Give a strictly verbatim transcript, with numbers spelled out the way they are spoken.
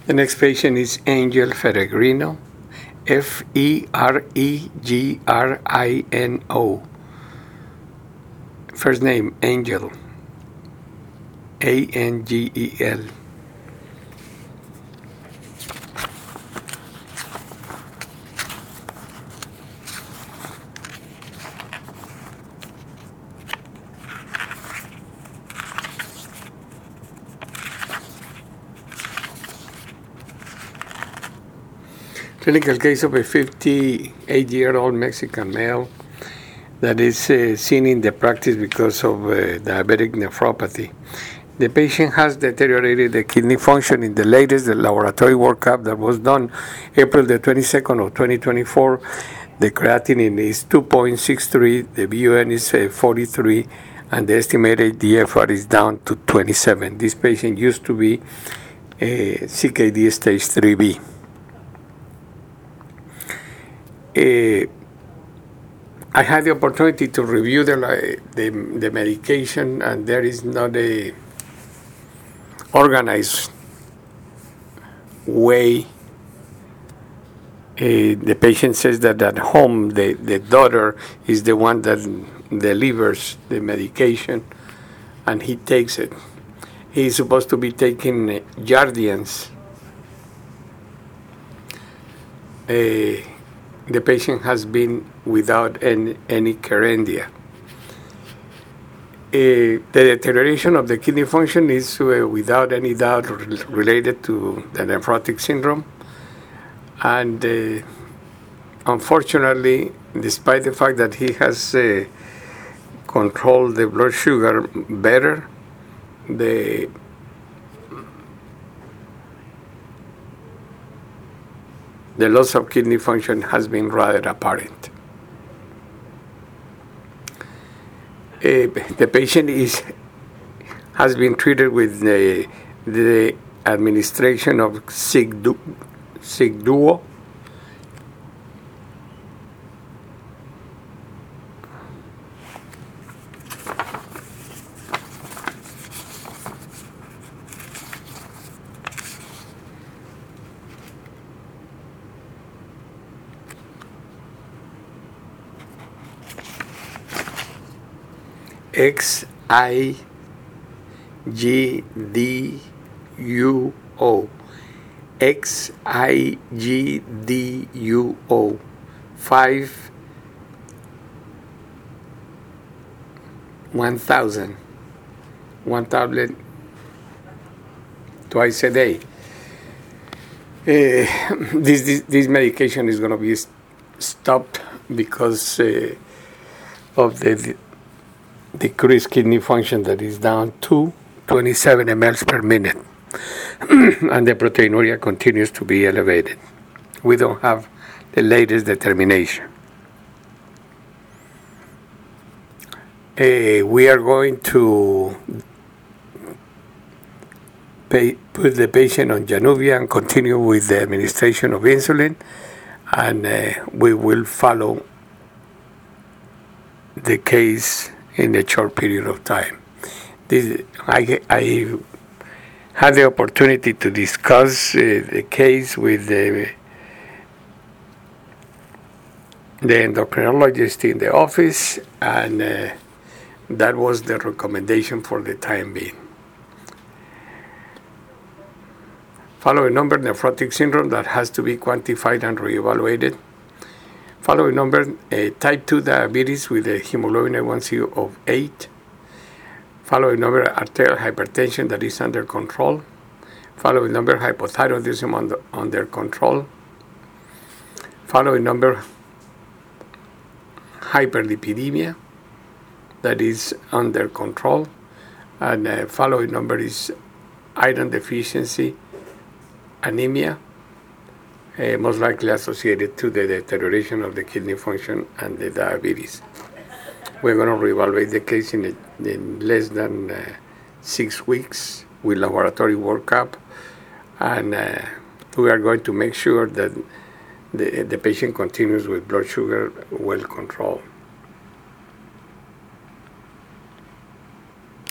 The next patient is Angel Feregrino, F E R E G R I N O. First name, Angel, A N G E L. Clinical case of a fifty-eight-year-old Mexican male that is uh, seen in the practice because of uh, diabetic nephropathy. The patient has deteriorated the kidney function in the latest the laboratory workup that was done April the twenty-second of twenty twenty-four. The creatinine is two point six three, the B U N is uh, forty-three, and the estimated D F R is down to twenty-seven. This patient used to be uh, C K D stage three B. Uh, I had the opportunity to review the, the the medication, and there is not a organized way. Uh, the patient says that at home the, the daughter is the one that delivers the medication, and he takes it. He's supposed to be taking Jardiance. Uh, the patient has been without any, any Kerendia. Uh, the deterioration of the kidney function is uh, without any doubt related to the nephrotic syndrome. And uh, unfortunately, despite the fact that he has uh, controlled the blood sugar better, the the loss of kidney function has been rather apparent. Uh, the patient is has been treated with the, the administration of Sigdu, Sigduo. X I G D U O. X I G D U O. Five, one thousand. One tablet twice a day. Uh, this, this this medication is going to be stopped because uh, of the decreased kidney function that is down to twenty-seven milliliters per minute, and the proteinuria continues to be elevated. We don't have the latest determination. Uh, we are going to pay, put the patient on Januvia and continue with the administration of insulin, and uh, we will follow the case in a short period of time. This, I, I had the opportunity to discuss uh, the case with the, the endocrinologist in the office, and uh, that was the recommendation for the time being. Following number, nephrotic syndrome that has to be quantified and reevaluated. Following number, uh, type two diabetes with a hemoglobin A one C of eight. Following number, arterial hypertension that is under control. Following number, hypothyroidism under, under control. Following number, hyperlipidemia that is under control. And uh, following number is iron deficiency, anemia, Uh, most likely associated to the deterioration of the kidney function and the diabetes. We're going to reevaluate the case in, a, in less than uh, six weeks with laboratory workup, and uh, we are going to make sure that the, the patient continues with blood sugar well controlled.